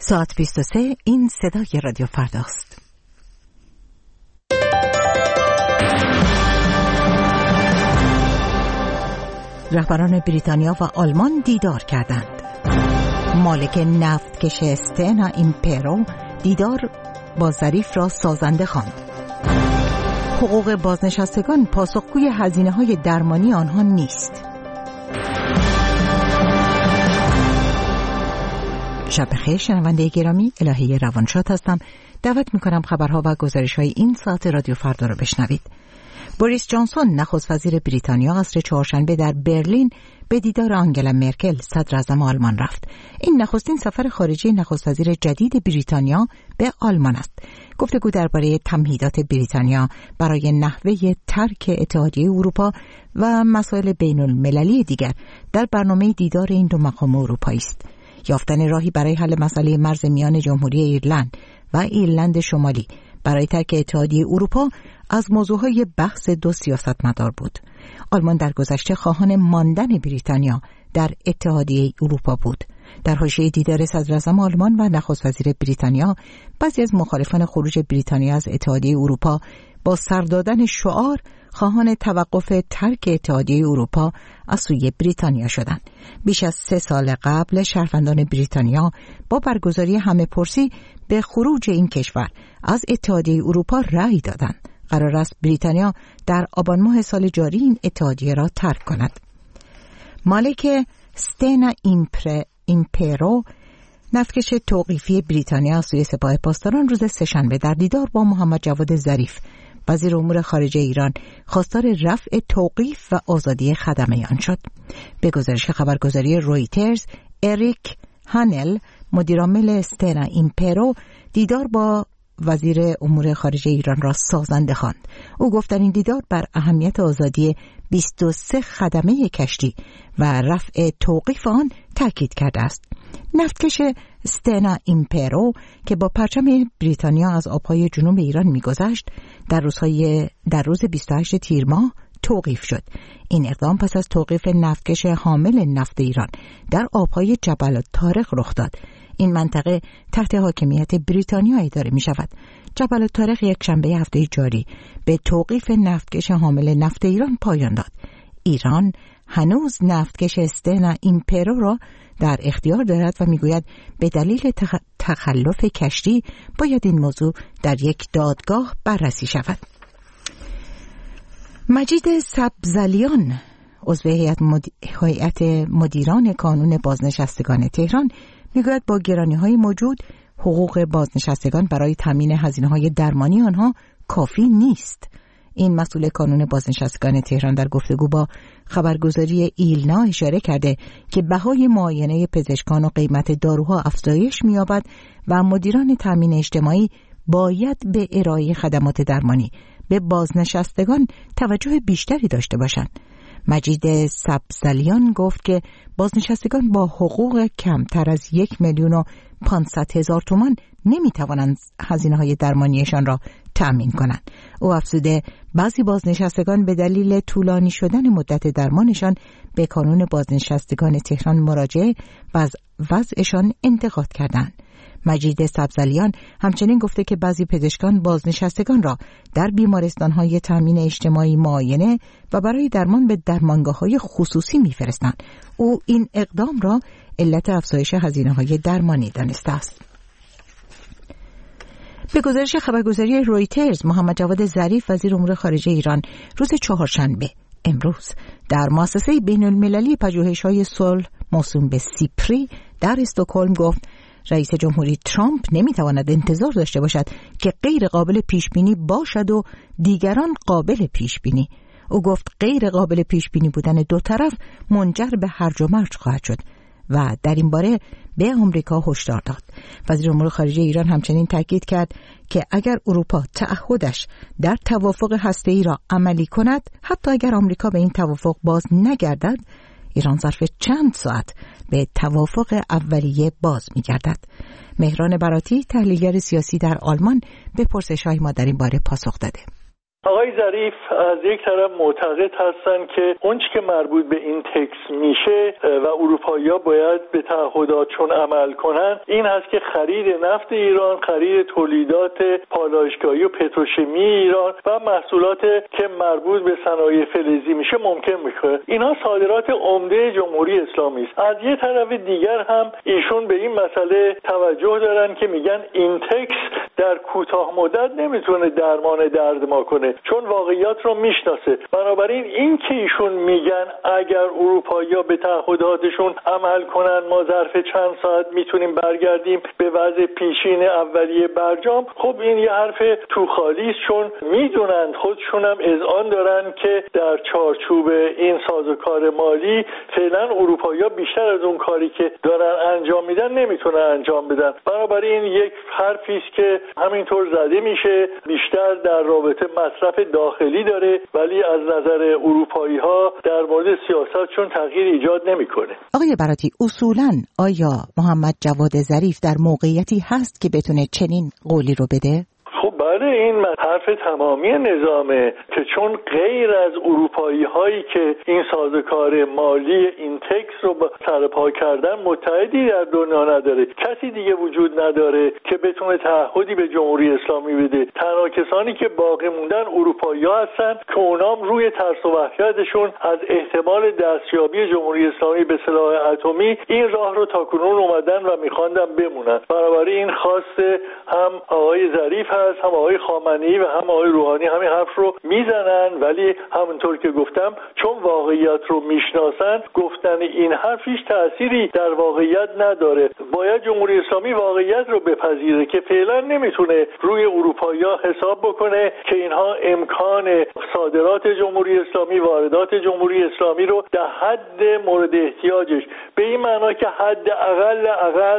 ساعت 23 این صدای رادیو فرداست. رهبران بریتانیا و آلمان دیدار کردند. مالک نفتکش استنا ایمپرو دیدار با ظریف را سازنده خواند. حقوق بازنشستگان پاسخگوی هزینه‌های درمانی آنها نیست. شب بخیر شنونده گرامی، الهه روانشاد هستم. دعوت می‌کنم خبرها و گزارش‌های این ساعت رادیو فردا را بشنوید. بوریس جانسون نخست وزیر بریتانیا عصر چهارشنبه در برلین به دیدار آنگلا مرکل صدر اعظم آلمان رفت. این نخستین سفر خارجی نخست وزیر جدید بریتانیا به آلمان است. گفتگو درباره تمهیدات بریتانیا برای نحوه ترک اتحادیه اروپا و مسائل بین المللی دیگر در برنامه دیدار این دو مقام اروپایی است. یافتن راهی برای حل مسئله مرز میان جمهوری ایرلند و ایرلند شمالی برای ترک اتحادیه اروپا از موضوعهای بحث دو سیاستمدار بود. آلمان در گذشته خواهان ماندن بریتانیا در اتحادیه اروپا بود. در حاشیه دیدار صدر اعظم آلمان و نخست وزیر بریتانیا، بعضی از مخالفان خروج بریتانیا از اتحادیه اروپا با سر دادن شعار خواهان توقف ترک اتحادیه اروپا از سوی بریتانیا شدند. بیش از 3 سال قبل شهروندان بریتانیا با برگزاری همه‌پرسی به خروج این کشور از اتحادیه اروپا رأی دادند. قرار است بریتانیا در آبان ماه سال جاری این اتحادیه را ترک کند. مالک استنا ایمپرو نفتکش توقیفی بریتانیا از سوی سپاه پاسداران روز سه‌شنبه در دیدار با محمد جواد ظریف وزیر امور خارجه ایران خواستار رفع توقیف و آزادی خدمه آن شد. به گزارش خبرگزاری رویترز، اریک هانل مدیرعامل استنا ایمپرو دیدار با وزیر امور خارجه ایران را سازنده خواند. او گفت در این دیدار بر اهمیت آزادی 23 خدمه کشتی و رفع توقیف آن تاکید کرده است. نفتکش استنا ایمپرو که با پرچم بریتانیا از آبهای جنوب ایران می‌گذشت در روز 28 تیر ماه توقیف شد. این اقدام پس از توقیف نفتکش حامل نفت ایران در آبهای جبل الطارق رخ داد. این منطقه تحت حاکمیت بریتانیا اداره می شود. جبل الطارق یک شنبه هفته جاری به توقیف نفتکش حامل نفت ایران پایان داد. ایران هنوز نفتکش استنا ایمپرو را در اختیار دارد و میگوید به دلیل تخلف کشتی باید این موضوع در یک دادگاه بررسی شود. مجید سبزلیان عضو هیئت مدیران کانون بازنشستگان تهران میگوید با گرانی‌های موجود حقوق بازنشستگان برای تامین هزینه‌های درمانی آنها کافی نیست. این مسئول کانون بازنشستگان تهران در گفتگو با خبرگزاری ایلنا اشاره کرده که بهای معاینه پزشکان و قیمت داروها افزایش می‌یابد و مدیران تامین اجتماعی باید به ارائه خدمات درمانی به بازنشستگان توجه بیشتری داشته باشند. مجید سبزلیان گفت که بازنشستگان با حقوق کمتر از 1,500,000 تومان نمی‌توانند هزینه‌های درمانیشان را تأمین کنند. او افزوده بعضی بازنشستگان به دلیل طولانی شدن مدت درمانشان به کانون بازنشستگان تهران مراجعه و از وضعشان انتقاد کردند. مجید سبزلیان همچنین گفته که بعضی پزشکان بازنشستگان را در بیمارستان‌های تامین اجتماعی معاینه و برای درمان به درمانگاه‌های خصوصی می‌فرستند. او این اقدام را علت افزایش هزینه‌های درمانی دانسته است. به گزارش خبرگزاری رویترز، محمد جواد ظریف وزیر امور خارجه ایران روز چهارشنبه امروز در مؤسسه بین‌المللی پژوهش‌های صلح موسوم به سیپری در استکهلم گفت رئیس جمهوری ترامپ نمیتواند انتظار داشته باشد که غیر قابل پیش بینی باشد و دیگران قابل پیش بینی. او گفت غیر قابل پیش بینی بودن دو طرف منجر به هرج و مرج خواهد شد و در این باره به آمریکا هشدار داد. وزیر امور خارجه ایران همچنین تاکید کرد که اگر اروپا تعهدش در توافق هسته‌ای را عملی کند، حتی اگر آمریکا به این توافق باز نگردد، ایران ظرف چند ساعت به توافق اولیه باز می‌گردد. مهران براتی، تحلیلگر سیاسی در آلمان، به پرسش‌های ما در این باره پاسخ داده. آقای ظریف از یک طرف معتقد هستن که اون چی که مربوط به این تکس میشه و اروپایی‌ها باید به تعهداتشون عمل کنن این هست که خرید نفت ایران، خرید تولیدات پالایشگاهی و پتروشیمی ایران و محصولات که مربوط به صنایع فلزی میشه ممکن میشه. اینها صادرات عمده جمهوری اسلامی است. از یه طرف دیگر هم ایشون به این مسئله توجه دارن که میگن این تکس در کوتاه مدت نمیتونه درمان درد ما کنه چون واقعیات رو میشناسه. بنابراین این که ایشون میگن اگر اروپایی‌ها به تعهداتشون عمل کنن ما ظرف چند ساعت میتونیم برگردیم به وضع پیشین اولیه برجام، خب این یه حرف تو خالی است چون میدونن خودشون هم اذعان دارن که در چارچوب این سازوکار مالی فعلا اروپایی‌ها بیشتر از اون کاری که دارن انجام میدن نمیتونن انجام بدن. بنابراین یک حرفی است که همینطور زده میشه، بیشتر در رابطه مصرف داخلی داره ولی از نظر اروپایی‌ها در مورد سیاستشون تغییر ایجاد نمیکنه. آقای براتی، اصولاً آیا محمد جواد ظریف در موقعیتی هست که بتونه چنین قولی رو بده؟ خب بله، این حرف تمامی نظامه که چون غیر از اروپایی هایی که این سازوکار مالی این تکس رو سرپا کردن متحدی در دنیا نداره، کسی دیگه وجود نداره که بتونه تعهدی به جمهوری اسلامی بده. تنها کسانی که باقی موندن اروپایی ها هستن که اونام روی ترس و وحشتشون از احتمال دستیابی جمهوری اسلامی به سلاح اتمی این راه رو تاکنون اومدن و میخواندن بمونن. بنابراین خواست هم آقای ظریف هست هم آقای خامنه‌ای و هم آقای روحانی همین حرف رو میزنن، ولی همونطور که گفتم چون واقعیت رو میشناسن گفتن این حرف هیچ تأثیری در واقعیت نداره. باید جمهوری اسلامی واقعیت رو بپذیره که فعلا نمیتونه روی اروپایی‌ها حساب بکنه که اینها امکان صادرات جمهوری اسلامی، واردات جمهوری اسلامی رو در حد مورد احتیاجش، به این معنا که حد اقل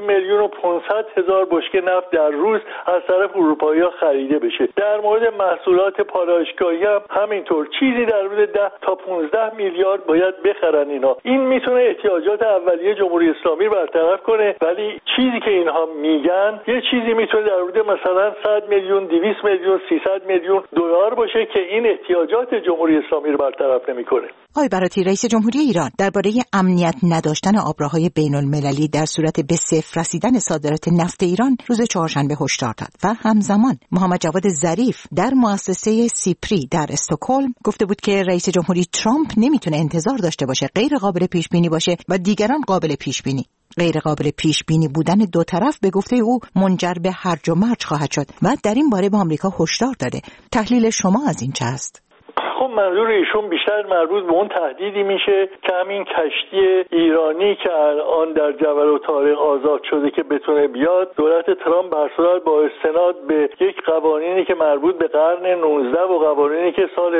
1,500,000 بشکه نفت در روز از طرف اروپایی‌ها خریده بشه. در مورد محصولات پالایشگاهی هم همینطور، چیزی در حدود 10 تا 15 میلیارد باید بخرن اینا. این میتونه احتیاجات اولیه جمهوری اسلامی رو برطرف کنه، ولی چیزی که اینها میگن یه چیزی میتونه در حدود مثلا 100 میلیون، 200 میلیون، 300 میلیون دلار باشه که این احتیاجات جمهوری اسلامی رو برطرف نمیکنه. آقای براتی، رئیس جمهوری ایران درباره امنیت نداشتن آبراهای بین‌المللی در صورت به صفر رسیدن صادرات نفت ایران روز چهارشنبه هشدار داد و همزمان محمد جواد ظریف در مؤسسه سیپری در استکهلم گفته بود که رئیس جمهوری ترامپ نمیتونه انتظار داشته باشه غیر قابل پیش بینی باشه و دیگران قابل پیش بینی. غیر قابل پیش بینی بودن دو طرف به گفته او منجر به هرج و مرج خواهد شد و در این باره به آمریکا هشدار داده. تحلیل شما از این چه است؟ خب منظور ایشون بیشتر مربوط به اون تهدیدی میشه که همین کشتی ایرانی که الان در جبل الطارق آزاد شده که بتونه بیاد، دولت ترامپ برصورت با استناد به یک قوانینی که مربوط به قرن 19 و قوانینی که سال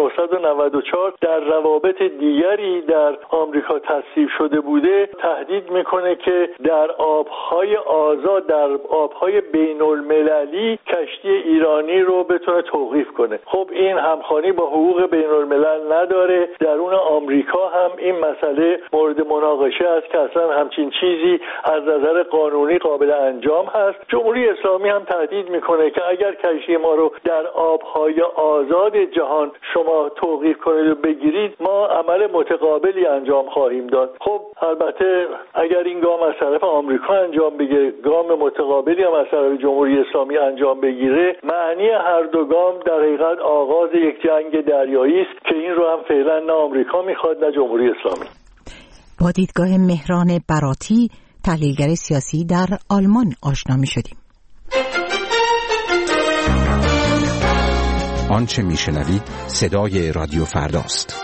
1994 در روابط دیگری در آمریکا تصویب شده بوده تهدید میکنه که در آبهای آزاد، در آبهای بین المللی کشتی ایرانی رو بتونه توقیف کنه. خب این همخوانی با حقوق بین الملل نداره. درون آمریکا هم این مسئله مورد مناقشه است که اصلا همچین چیزی از نظر قانونی قابل انجام هست. جمهوری اسلامی هم تهدید میکنه که اگر کشتی ما رو در آبهای آزاد جهان شما توقیف کنید و بگیرید ما عمل متقابلی انجام خواهیم داد. خب البته اگر این گام از طرف آمریکا انجام بگیره، گام متقابلی هم از طرف جمهوری اسلامی انجام بگیره، معنی هر دو گام در حقیقت آغاز یک جنگ دریایی است که این رو هم فعلا نه آمریکا میخواد نه جمهوری اسلامی. با دیدگاه مهران براتی، تحلیلگر سیاسی در آلمان آشنا می‌شدیم. آنچه میشنوید صدای رادیو فرداست.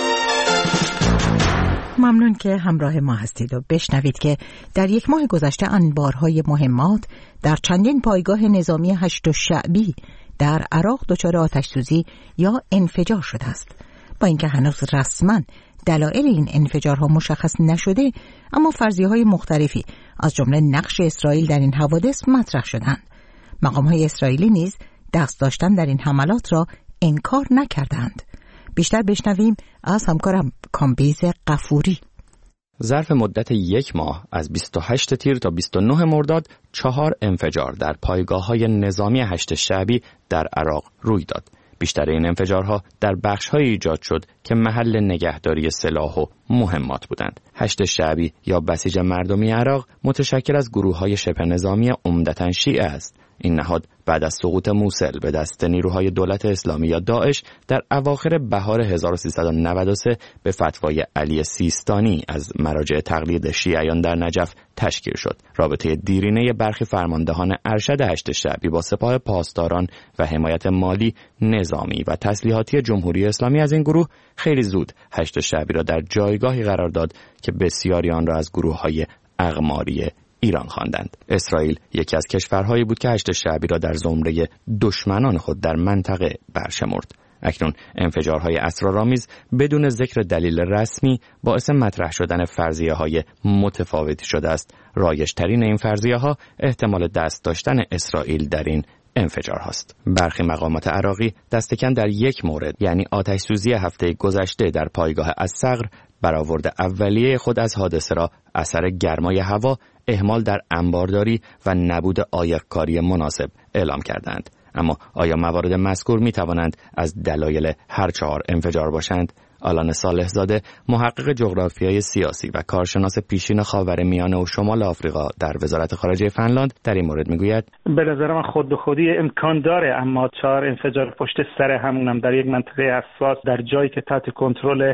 ممنون که همراه ما هستید و بشنوید که در یک ماه گذشته انبارهای مهمات در چندین پایگاه نظامی هشت شعبی در عراق دچار آتش‌سوزی یا انفجار شده است. با اینکه هنوز رسما دلایل این انفجارها مشخص نشده، اما فرضیه‌های مختلفی از جمله نقش اسرائیل در این حوادث مطرح شدند. مقام‌های اسرائیلی نیز دست داشتن در این حملات را انکار نکردند. بیشتر بشنویم از همکارم کامبیز غفوری. ظرف مدت یک ماه از 28 تیر تا 29 مرداد 4 انفجار در پایگاه‌های نظامی هشت شعبی در عراق روی داد. بیشتر این انفجارها در بخش‌هایی ایجاد شد که محل نگهداری سلاح و مهمات بودند. هشت شعبی یا بسیج مردمی عراق متشکل از گروه‌های شبه نظامی عمدتاً شیعه است. این نهاد بعد از سقوط موصل به دست نیروهای دولت اسلامی یا داعش در اواخر بهار 1393 به فتوای علی سیستانی از مراجع تقلید شیعیان در نجف تشکیل شد. رابطه دیرینه برخی فرماندهان ارشد هشت شعبی با سپاه پاسداران و حمایت مالی، نظامی و تسلیحاتی جمهوری اسلامی از این گروه خیلی زود هشت شعبی را در جایگاهی قرار داد که بسیاری آن را از گروه‌های اقماری ایران خواندند. اسرائیل یکی از کشورهایی بود که هشت شعبی را در زمره دشمنان خود در منطقه برشمرد. اکنون انفجارهای اسرارآمیز بدون ذکر دلیل رسمی باعث مطرح شدن فرضیه‌های متفاوتی شده است. رایج‌ترین این فرضیه‌ها احتمال دست داشتن اسرائیل در این انفجار هاست. برخی مقامات عراقی دستکم در یک مورد، یعنی آتش سوزی هفته گذشته در پایگاه الصقر، برآورد اولیه خود از حادثه را اثر گرمای هوا، اهمال در انبارداری و نبود عایق‌کاری مناسب اعلام کردند. اما آیا موارد مذکور می توانند از دلایل هر چهار انفجار باشند؟ آلان صالح زاده، محقق جغرافیای سیاسی و کارشناس پیشین خاورمیانه و شمال آفریقا در وزارت خارجه فنلاند در این مورد میگوید: به نظر من خود به خودی امکان داره، اما 4 انفجار پشت سر همونم در یک منطقه حساس در جایی که تحت کنترل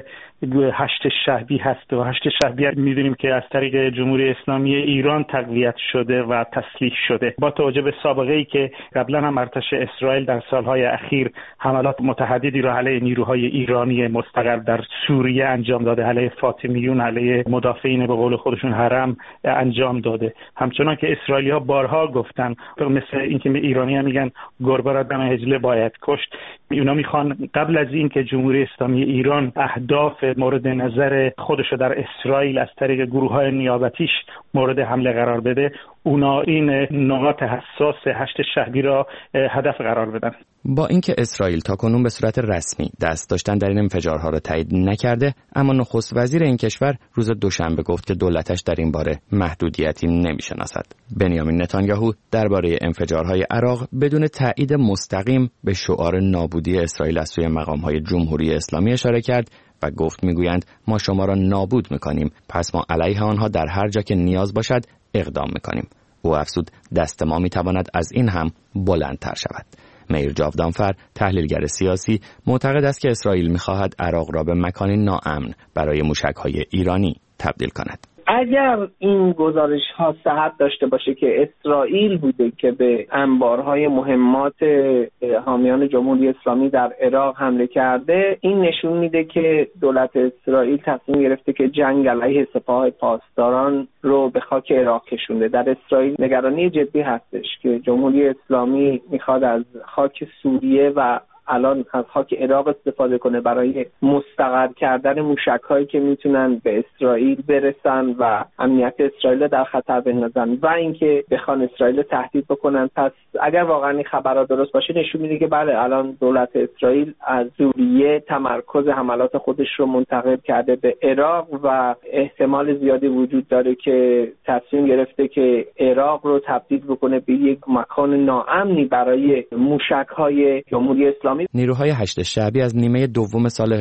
هشت شعبی هست و هشت شعبی میدونیم که از طریق جمهوری اسلامی ایران تقویت شده و تسلیح شده. با توجه به سابقه ای که قبلا هم ارتش اسرائیل در سالهای اخیر حملات متعددی را علیه نیروهای ایرانی مستقر در سوریه انجام داده، علیه فاطمیون، علیه مدافعین به قول خودشون حرم انجام داده. همچنان که اسرائیلی‌ها بارها گفتن، مثل اینکه ایرانی‌ها میگن گربه را دم حجله باید کشت، اونا میخوان قبل از این که جمهوری اسلامی ایران اهداف مورد نظر خودشو در اسرائیل از طریق گروه‌های نیابتیش مورد حمله قرار بده، اونا این نقاط حساس هشت شعبی را هدف قرار بدن. با اینکه اسرائیل تاکنون به صورت رسمی دست داشتن در این انفجارها را تایید نکرده، اما نخست وزیر این کشور روز دوشنبه گفت که دولتش در این باره محدودیتی نمی‌شناسد. بنیامین نتانیاهو درباره انفجارهای عراق بدون تایید مستقیم به شعار نابودی اسرائیل از سوی مقام‌های جمهوری اسلامی اشاره کرد و گفت میگویند ما شما را نابود می‌کنیم، پس ما علیه آنها در هر جا که نیاز باشد اقدام می‌کنیم. او افزود دست ما می‌تواند از این هم بلندتر شود. میر جاودانفر، تحلیلگر سیاسی، معتقد است که اسرائیل می‌خواهد عراق را به مکانی ناامن برای موشک‌های ایرانی تبدیل کند. اگر این گزارش ها صحت داشته باشه که اسرائیل بوده که به انبارهای مهمات حامیان جمهوری اسلامی در عراق حمله کرده، این نشون میده که دولت اسرائیل تصمیم گرفته که جنگ علیه سپاه پاسداران رو به خاک عراق کشونده. در اسرائیل نگرانی جدی هستش که جمهوری اسلامی میخواد از خاک سوریه و الان از خاک عراق استفاده کنه برای مستقر کردن موشک‌هایی که میتونن به اسرائیل برسن و امنیت اسرائیل در خطر بندازن و اینکه بخوان اسرائیل تهدید بکنن. پس اگر واقعا این خبرها درست باشه نشون میده که بله، الان دولت اسرائیل از سوریه تمرکز حملات خودش رو منتقل کرده به عراق و احتمال زیادی وجود داره که تصمیم گرفته که عراق رو تبدیل بکنه به یک مکان ناامنی برای موشک‌های جمهوری اسلامی. نیروهای هشت شعبی از نیمه دوم سال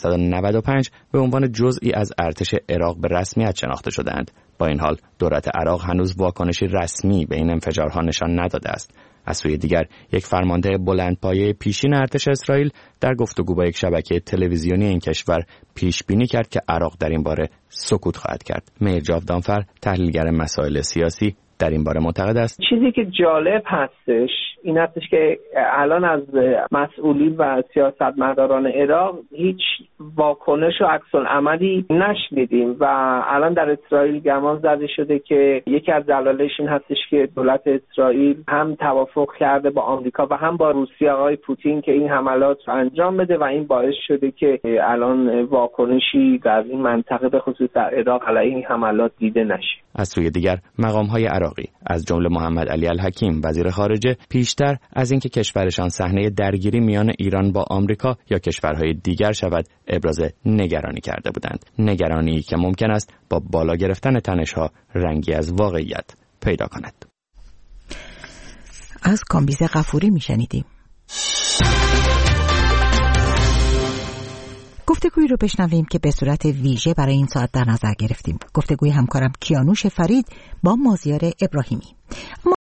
1395 به عنوان جزئی از ارتش عراق به رسمیت شناخته شدند. با این حال دولت عراق هنوز واکنشی رسمی به این انفجارها نشان نداده است. از سوی دیگر یک فرمانده بلندپایه پیشین ارتش اسرائیل در گفتگو با یک شبکه تلویزیونی این کشور پیش بینی کرد که عراق در این باره سکوت خواهد کرد. میر جاودانفر، تحلیلگر مسائل سیاسی، در این باره معتقد است چیزی که جالب هستش این هستش که الان از مسئولین و سیاستمداران عراق هیچ واکنش و عکس‌العملی نشنیدیم و الان در اسرائیل گمان زده شده که یکی از دلایلش این هستش که دولت اسرائیل هم توافق کرده با آمریکا و هم با روسیه آقای پوتین که این حملات رو انجام بده و این باعث شده که الان واکنشی در این منطقه به خصوص در عراق علیه این حملات دیده نشه. از سوی دیگر مقام‌های عراقی از جمله محمد علی الحکیم وزیر خارجه پیشتر از اینکه کشورشان صحنه درگیری میان ایران با آمریکا یا کشورهای دیگر شود ابراز نگرانی کرده بودند. نگرانی که ممکن است با بالا گرفتن تنش‌ها رنگی از واقعیت پیدا کند. از کامبیز غفوری میشنیدیم. گفتگویی رو بشنویم که به صورت ویژه برای این ساعت در نظر گرفتیم. گفتگوی همکارم کیانوش فرید با مازیار ابراهیمی.